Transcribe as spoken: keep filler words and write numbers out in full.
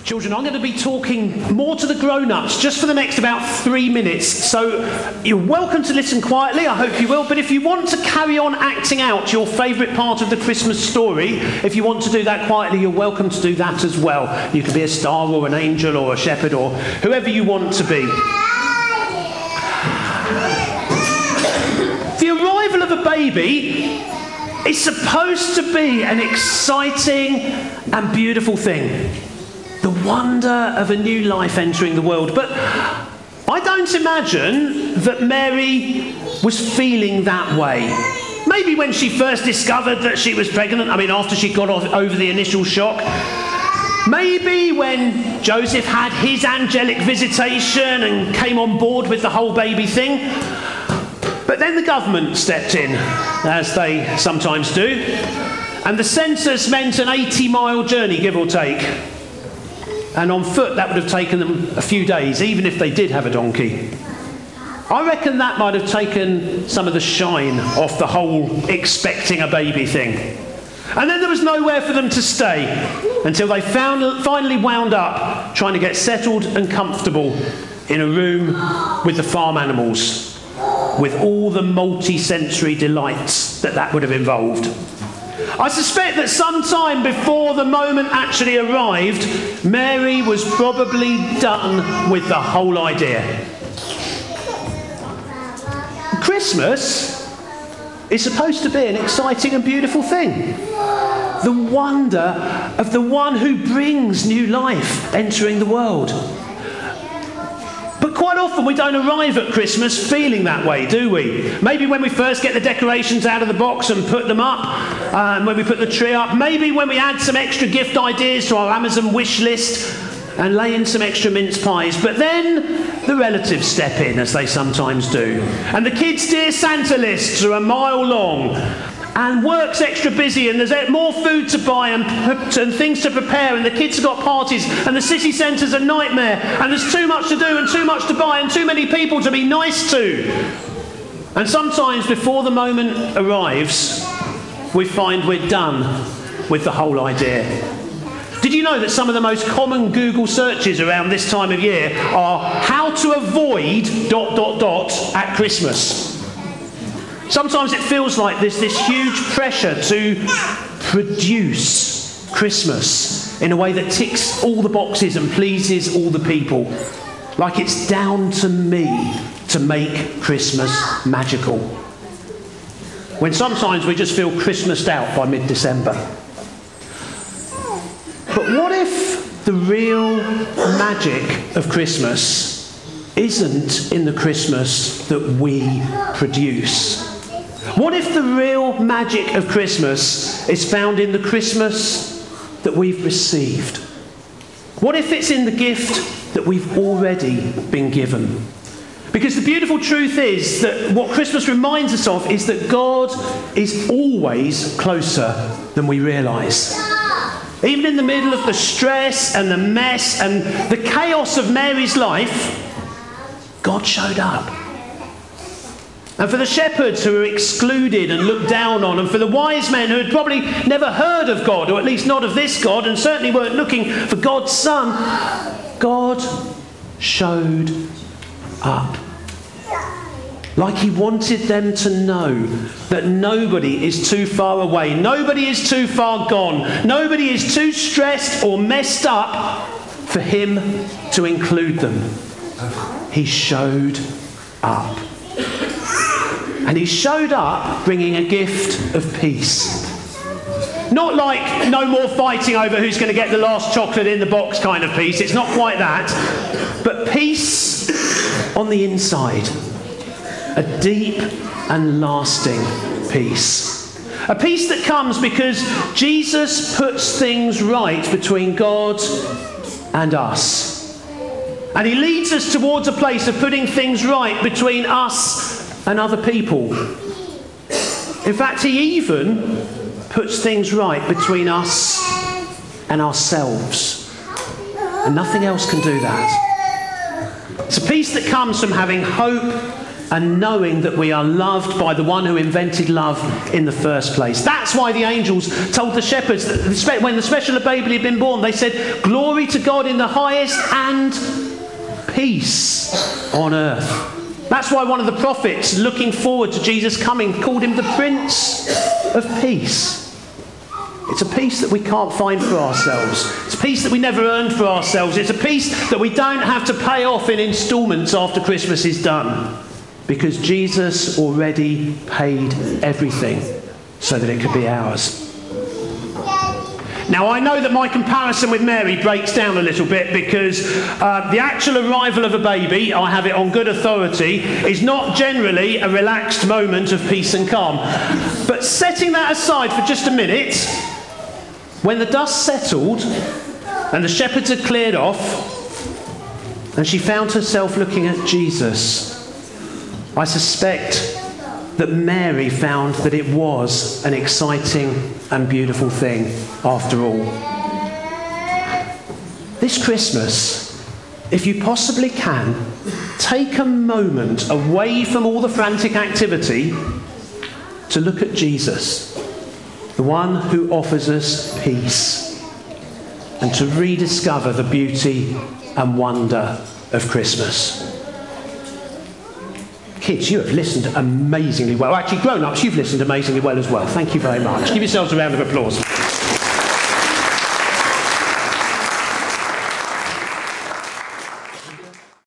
Children, I'm going to be talking more to the grown-ups just for the next about three minutes. So you're welcome to listen quietly, I hope you will. But if you want to carry on acting out your favourite part of the Christmas story, if you want to do that quietly, you're welcome to do that as well. You can be a star or an angel or a shepherd or whoever you want to be. The arrival of a baby is supposed to be an exciting and beautiful thing. The wonder of a new life entering the world. But I don't imagine that Mary was feeling that way. Maybe when she first discovered that she was pregnant, I mean after she got off, over the initial shock. Maybe when Joseph had his angelic visitation and came on board with the whole baby thing. But then the government stepped in, as they sometimes do. And the census meant an eighty mile journey, give or take. And on foot, that would have taken them a few days, even if they did have a donkey. I reckon that might have taken some of the shine off the whole expecting a baby thing. And then there was nowhere for them to stay until they found, finally wound up trying to get settled and comfortable in a room with the farm animals, with all the multi-sensory delights that that would have involved. I suspect that sometime before the moment actually arrived, Mary was probably done with the whole idea. Christmas is supposed to be an exciting and beautiful thing. The wonder of the one who brings new life entering the world. But quite often we don't arrive at Christmas feeling that way, do we? Maybe when we first get the decorations out of the box and put them up, and um, when we put the tree up, maybe when we add some extra gift ideas to our Amazon wish list and lay in some extra mince pies. But then the relatives step in, as they sometimes do. And the kids' Dear Santa lists are a mile long. And work's extra busy, and there's more food to buy and, and things to prepare, and the kids have got parties, and the city centre's a nightmare, and there's too much to do and too much to buy and too many people to be nice to. And sometimes before the moment arrives, we find we're done with the whole idea. Did you know that some of the most common Google searches around this time of year are how to avoid dot dot dot at Christmas? Sometimes it feels like there's this huge pressure to produce Christmas in a way that ticks all the boxes and pleases all the people. Like it's down to me to make Christmas magical. When sometimes we just feel Christmased out by mid-December. But what if the real magic of Christmas isn't in the Christmas that we produce? What if the real magic of Christmas is found in the Christmas that we've received? What if it's in the gift that we've already been given? Because the beautiful truth is that what Christmas reminds us of is that God is always closer than we realise. Even in the middle of the stress and the mess and the chaos of Mary's life, God showed up. And for the shepherds who were excluded and looked down on, and for the wise men who had probably never heard of God, or at least not of this God, and certainly weren't looking for God's Son, God showed up. Like he wanted them to know that nobody is too far away, nobody is too far gone, nobody is too stressed or messed up for him to include them. He showed up. And he showed up bringing a gift of peace. Not like no more fighting over who's going to get the last chocolate in the box kind of peace. It's not quite that. But peace on the inside. A deep and lasting peace. A peace that comes because Jesus puts things right between God and us. And he leads us towards a place of putting things right between us and other people. In fact, he even puts things right between us and ourselves. And nothing else can do that. It's a peace that comes from having hope and knowing that we are loved by the one who invented love in the first place. That's why the angels told the shepherds that when the special baby had been born, they said, "Glory to God in the highest and peace on earth." That's why one of the prophets, looking forward to Jesus coming, called him the Prince of Peace. It's a peace that we can't find for ourselves. It's a peace that we never earned for ourselves. It's a peace that we don't have to pay off in instalments after Christmas is done, because Jesus already paid everything so that it could be ours. Now, I know that my comparison with Mary breaks down a little bit, because uh, the actual arrival of a baby, I have it on good authority, is not generally a relaxed moment of peace and calm. But setting that aside for just a minute, when the dust settled and the shepherds had cleared off and she found herself looking at Jesus, I suspect that Mary found that it was an exciting and beautiful thing after all. This Christmas, if you possibly can, take a moment away from all the frantic activity to look at Jesus, the one who offers us peace, and to rediscover the beauty and wonder of Christmas. Kids, you have listened amazingly well. Actually, grown-ups, you've listened amazingly well as well. Thank you very much. Give yourselves a round of applause.